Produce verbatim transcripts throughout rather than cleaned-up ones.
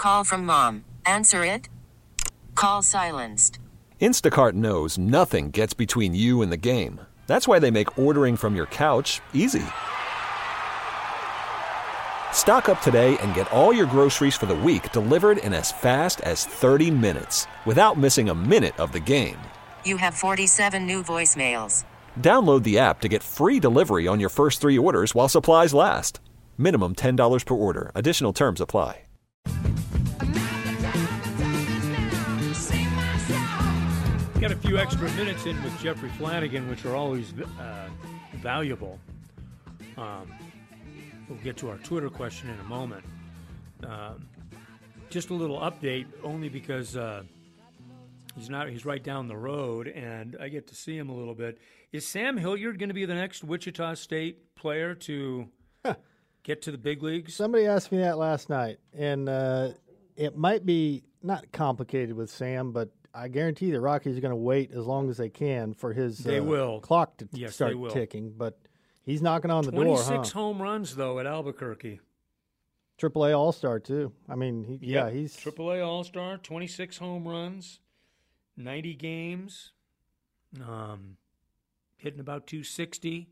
Call from mom. Answer it. Call silenced. Instacart knows nothing gets between you and the game. That's why they make ordering from your couch easy. Stock up today and get all your groceries for the week delivered in as fast as thirty minutes without missing a minute of the game. You have forty-seven new voicemails. Download the app to get free delivery on your first three orders while supplies last. Minimum ten dollars per order. Additional terms apply. Got a few extra minutes in with Jeffrey Flanagan, which are always uh, valuable. Um, we'll get to our Twitter question in a moment. Um, just a little update, only because uh, he's not he's right down the road, and I get to see him a little bit. Is Sam Hilliard going to be the next Wichita State player to huh. get to the big leagues? Somebody asked me that last night, and uh, it might be not complicated with Sam, but I guarantee the Rockies are going to wait as long as they can for his they uh, will. clock to yes, start ticking. But he's knocking on the door. twenty-six huh? home runs, though, at Albuquerque. Triple A All-Star, too. I mean, he, yep. yeah, he's... Triple A All-Star, twenty-six home runs, ninety games, um, hitting about two sixty.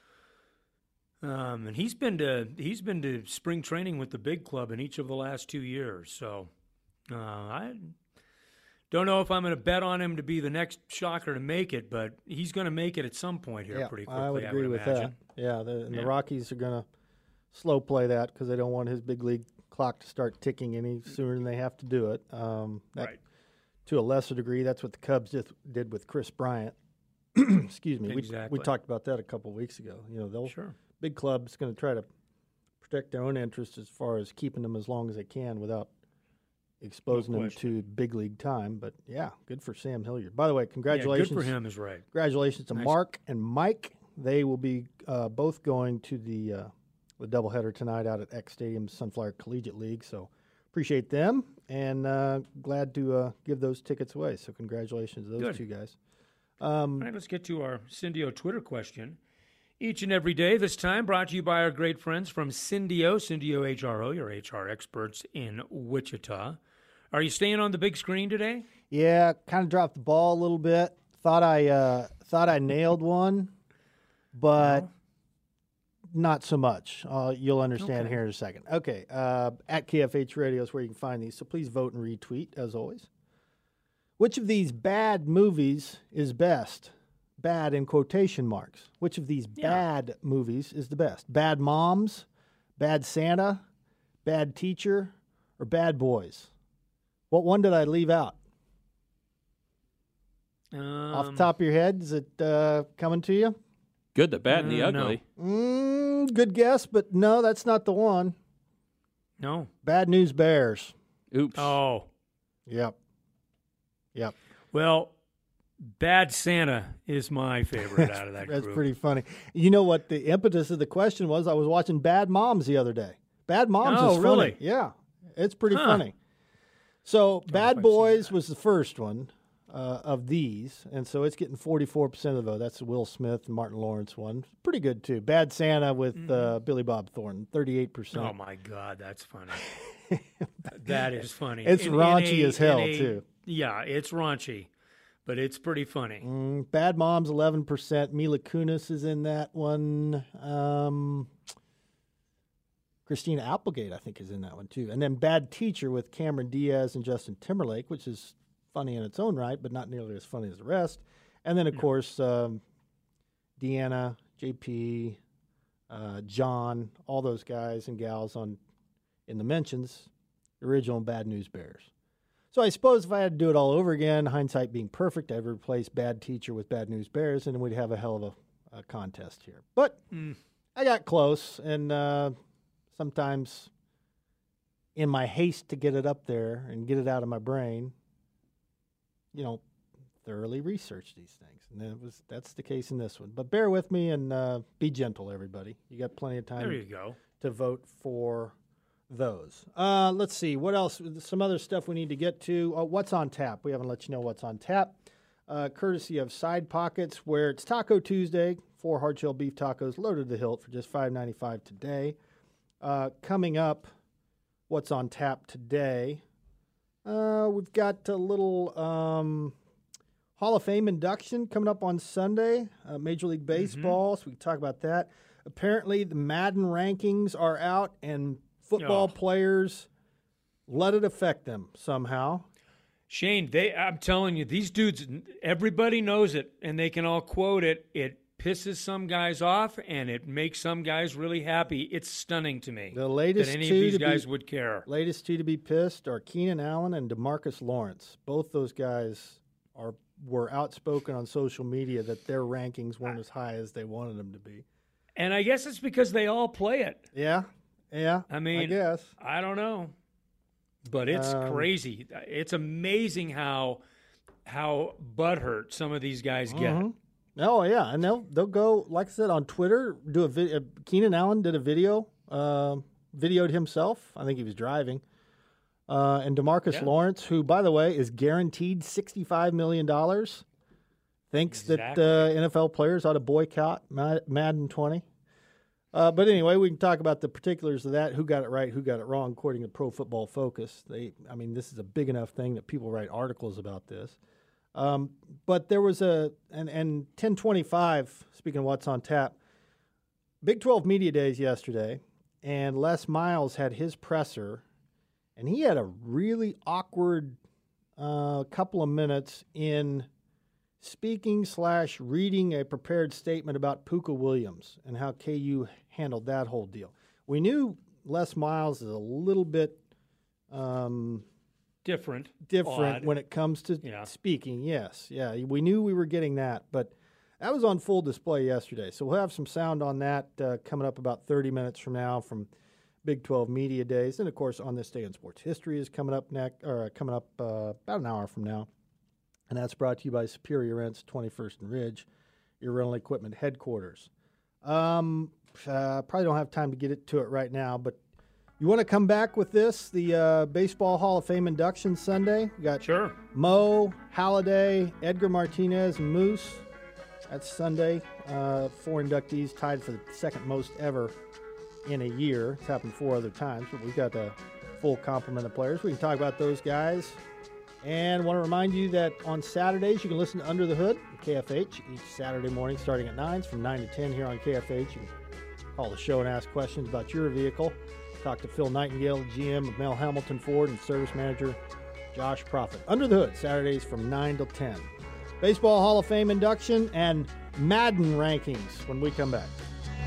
Um, and he's been to he's been to spring training with the big club in each of the last two years. So uh, I don't know if I'm going to bet on him to be the next shocker to make it, but he's going to make it at some point here yeah, pretty quickly. I would agree I would with imagine. that. Yeah, the, and yeah. the Rockies are going to slow play that because they don't want his big league clock to start ticking any sooner than they have to do it. Um, that, right. To a lesser degree, that's what the Cubs did, did with Chris Bryant. Excuse me. Exactly. We, we talked about that a couple of weeks ago. You know, they'll sure. big club's going to try to protect their own interests as far as keeping them as long as they can without exposing no them to big league time. But, yeah, good for Sam Hilliard. By the way, congratulations. Yeah, good for him is right. Congratulations to nice. Mark and Mike. They will be uh, both going to the uh, the doubleheader tonight out at X Stadium's Sunflower Collegiate League. So appreciate them and uh, glad to uh, give those tickets away. So congratulations to those good. two guys. Um, All right, let's get to our Cindio Twitter question. Each and every day, this time brought to you by our great friends from Cindio, Cindio H R O, your H R experts in Wichita. Are you staying on the big screen today? Yeah, kind of dropped the ball a little bit. Thought I uh, thought I nailed one, but no. not so much. Uh, you'll understand okay. here in a second. Okay, uh, at K F H Radio is where you can find these, so please vote and retweet, as always. Which of these bad movies is best? Bad in quotation marks. Which of these yeah. bad movies is the best? Bad Moms, Bad Santa, Bad Teacher, or Bad Boys? What one did I leave out? Um, Off the top of your head, is it uh, coming to you? Good, the bad, and the Uh, ugly. Mm, good guess, but no, that's not the one. No. Bad News Bears. Oops. Oh. Yep. Yep. Well, Bad Santa is my favorite out of that That's group. pretty funny. You know what the impetus of the question was? I was watching Bad Moms the other day. Bad Moms Oh, is funny. really? Yeah, it's pretty Huh. funny. So if Bad I've Boys seen that. was the first one uh, of these, and so it's getting forty-four percent of the vote. That's the Will Smith and Martin Lawrence one. Pretty good, too. Bad Santa with Mm-hmm. uh, Billy Bob Thornton, thirty-eight percent. Oh, my God, that's funny. That is funny. It's In- in raunchy a- as hell, in a- too. Yeah, it's raunchy, but it's pretty funny. Mm, Bad Moms, eleven percent. Mila Kunis is in that one. Um, Christina Applegate, I think, is in that one, too. And then Bad Teacher with Cameron Diaz and Justin Timberlake, which is funny in its own right, but not nearly as funny as the rest. And then, of No. course, um, Deanna, J P, uh, John, all those guys and gals on in the mentions, original Bad News Bears. So I suppose if I had to do it all over again, hindsight being perfect, I'd replace Bad Teacher with Bad News Bears, and we'd have a hell of a, a contest here. But Mm. I got close, and uh, sometimes in my haste to get it up there and get it out of my brain, you know, thoroughly research these things. And that was that's the case in this one. But bear with me and uh, be gentle, everybody. You got plenty of time There you go. to vote for those. Uh, let's see. What else? Some other stuff we need to get to. Uh, what's on tap? We haven't let you know what's on tap. Uh, courtesy of Side Pockets, where it's Taco Tuesday. Four hard-shell beef tacos loaded to the hilt for just five ninety-five today. Uh, coming up what's on tap today. Uh, we've got a little um, Hall of Fame induction coming up on Sunday, uh, Major League Baseball, mm-hmm. so we can talk about that. Apparently, the Madden rankings are out, and football oh. players let it affect them somehow. Shane, they I'm telling you, these dudes, everybody knows it, and they can all quote it. It pisses some guys off, and it makes some guys really happy. It's stunning to me the latest that any two of these to guys be, would care. Latest two to be pissed are Keenan Allen and DeMarcus Lawrence. Both those guys are were outspoken on social media that their rankings weren't as high as they wanted them to be. And I guess it's because they all play it. Yeah, yeah. I mean, I guess. I don't know. But it's um, crazy. It's amazing how how butthurt some of these guys get. Mm-hmm. Oh, yeah. And they'll, they'll go, like I said, on Twitter, do a video. Keenan Allen did a video, uh, videoed himself. I think he was driving. Uh, and DeMarcus yeah. Lawrence, who, by the way, is guaranteed sixty-five million dollars, thinks exactly. that uh, N F L players ought to boycott Madden twenty. Uh, but anyway, we can talk about the particulars of that, who got it right, who got it wrong, according to Pro Football Focus. They, I mean, this is a big enough thing that people write articles about this. Um, but there was a, and, and ten twenty-five, speaking of what's on tap, Big twelve Media Days yesterday, and Les Miles had his presser, and he had a really awkward uh, couple of minutes in speaking slash reading a prepared statement about Pooka Williams and how K U handled that whole deal. We knew Les Miles is a little bit um, different, different odd. when it comes to yeah. speaking. Yes, yeah, we knew we were getting that, but that was on full display yesterday. So we'll have some sound on that uh, coming up about thirty minutes from now from Big twelve Media Days, and of course, On This Day in Sports History is coming up next, or coming up uh, about an hour from now. And that's brought to you by Superior Rents, twenty-first and Ridge, your rental equipment headquarters. Um, uh, probably don't have time to get it to it right now, but you want to come back with this, the uh, Baseball Hall of Fame induction Sunday? We got sure. Mo, Halladay, Edgar Martinez, and Moose. That's Sunday. Uh, four inductees tied for the second most ever in a year. It's happened four other times, but we've got a full complement of players. We can talk about those guys. And want to remind you that on Saturdays, you can listen to Under the Hood at K F H each Saturday morning starting at nine from nine to ten here on K F H. You can call the show and ask questions about your vehicle. Talk to Phil Nightingale, the G M of Mel Hamilton Ford, and Service Manager Josh Profit. Under the Hood, Saturdays from nine till ten. Baseball Hall of Fame induction and Madden rankings when we come back.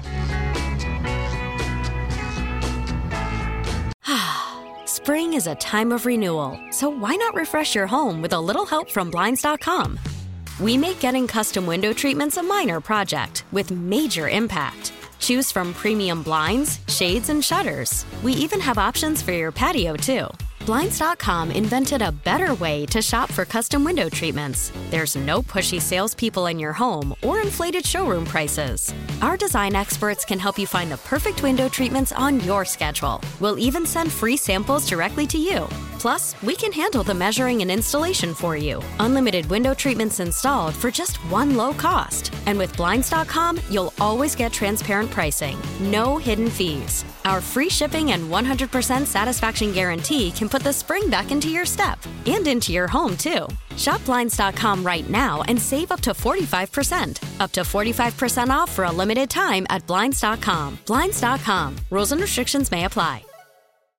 Spring is a time of renewal, so why not refresh your home with a little help from Blinds dot com? We make getting custom window treatments a minor project with major impact. Choose from premium blinds, shades, and shutters. We even have options for your patio, too. Blinds dot com invented a better way to shop for custom window treatments. There's no pushy salespeople in your home or inflated showroom prices. Our design experts can help you find the perfect window treatments on your schedule. We'll even send free samples directly to you. Plus, we can handle the measuring and installation for you. Unlimited window treatments installed for just one low cost. And with Blinds dot com, you'll always get transparent pricing. No hidden fees. Our free shipping and one hundred percent satisfaction guarantee can put the spring back into your step and into your home, too. Shop Blinds dot com right now and save up to forty-five percent. Up to forty-five percent off for a limited time at Blinds dot com. Blinds dot com. Rules and restrictions may apply.